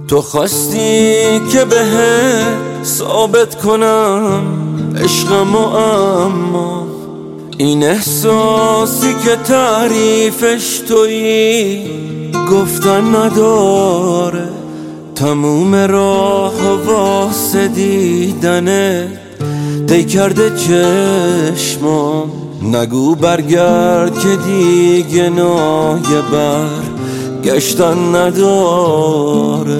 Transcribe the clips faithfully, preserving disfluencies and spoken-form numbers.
تو خواستی که بهت ثابت کنم عشقمو، اما این احساسی که تعریفش تویی گفتن نداره. تموم راه واسه دیدنت دی کرده چشمام. نگو برگرد که دیگه نایه بر گشتن نداره.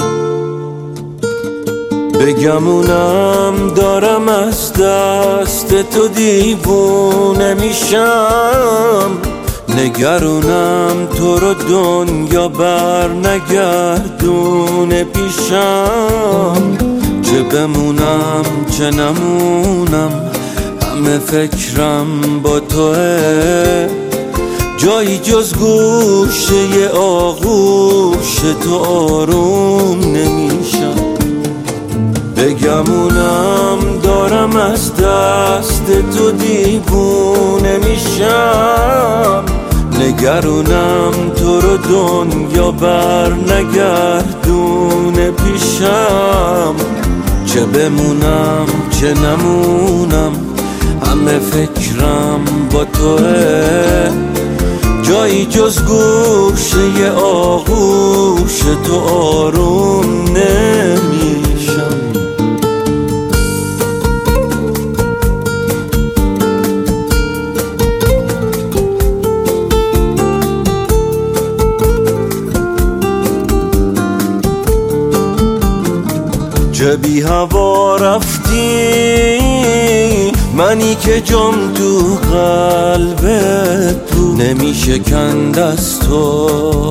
بگمونم دارم از دست تو دیوونه میشم، نگرونم تو رو دنیا بر نگردونه پیشم. چه بمونم چه نمونم همه فکرم با توه، جایی جز گوشه آغوش تو آروم نمیشم. بگمونم دارم از دست تو دیوونه میشم، نگرونم تو رو دنیا بر نگردونه پیشم. چه بمونم چه نمونم همه فکرم با توه، جایی جز گوشه آغوش تو آروم نمیشم. چه بی هوا رفتی منی که جام تو قلبت بود، نمیشه کند از تو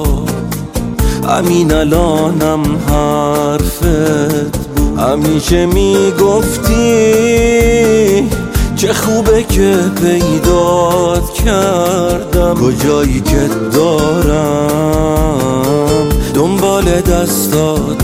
همین الانم حرفت بود. همیشه میگفتی چه خوبه که پیدات کردم، کجایی که دارم دنبال دستات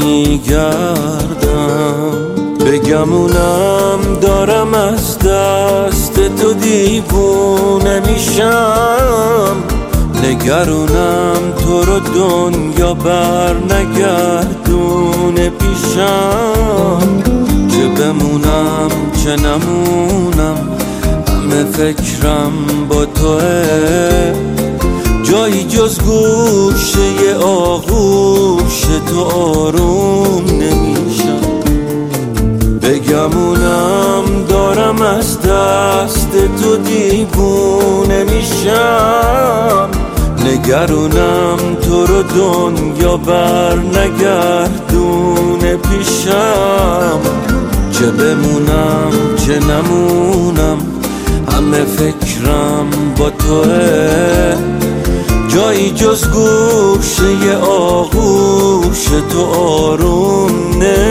میگردم. بگمونم دارم از دست تو دیوونه میشم، نگرونم تو رو دنیا بر نگردونه پیشم. چه بمونم چه نمونم همه فکرم با توه، جایی جز گوشه آغوش تو آروم نمیشم. بگمونم دارم از دست تو دیوونه میشم، نگرونم تو رو دنیا بر نگردونه پیشم. چه بمونم چه نمونم همه فکرم با توه، جایی جز گوشه آغوش تو آروم نه